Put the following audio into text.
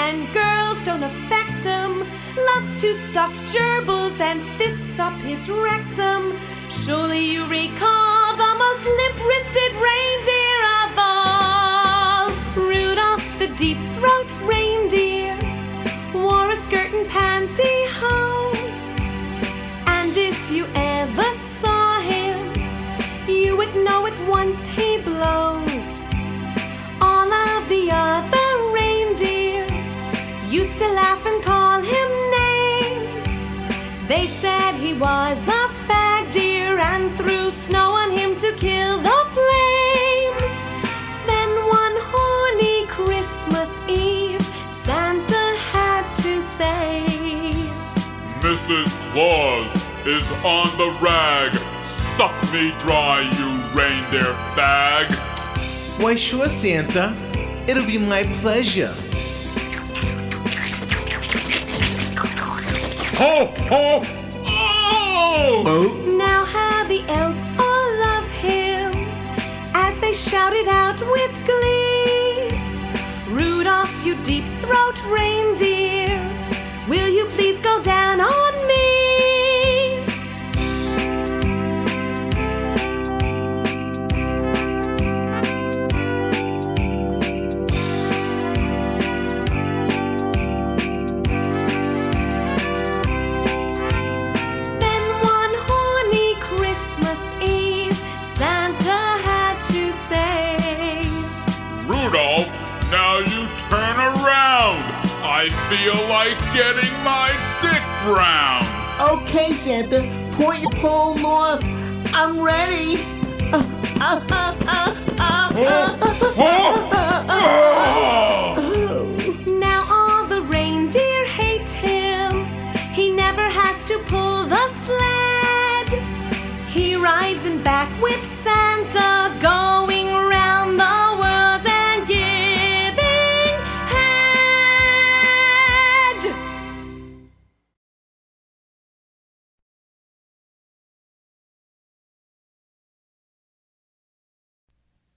and girls don't affect him. Loves to stuff gerbils and fists up his rectum. Surely you recall the most limp-wristed reindeer of all. Rudolph the deep-throat reindeer wore a skirt and pantyhose. And if you ever saw him, you would know at once he blows. All of the other reindeer used to laugh and call him names. They said he was a fag deer and threw snow on him to kill the flames. Then one horny Christmas Eve, Santa had to say, Mrs. Claus is on the rag. Suck me dry, you reindeer fag. Why, sure, Santa. It'll be my pleasure. Ho, ho, oh! Now how the elves all love him as they shouted out with glee. Rudolph, you deep-throat reindeer, will you please go down on me? Then one horny Christmas Eve, Santa had to say, Rudolph, now you turn around. I feel like getting my dick brown. Okay, Santa, point your pole north. I'm ready. Oh, oh,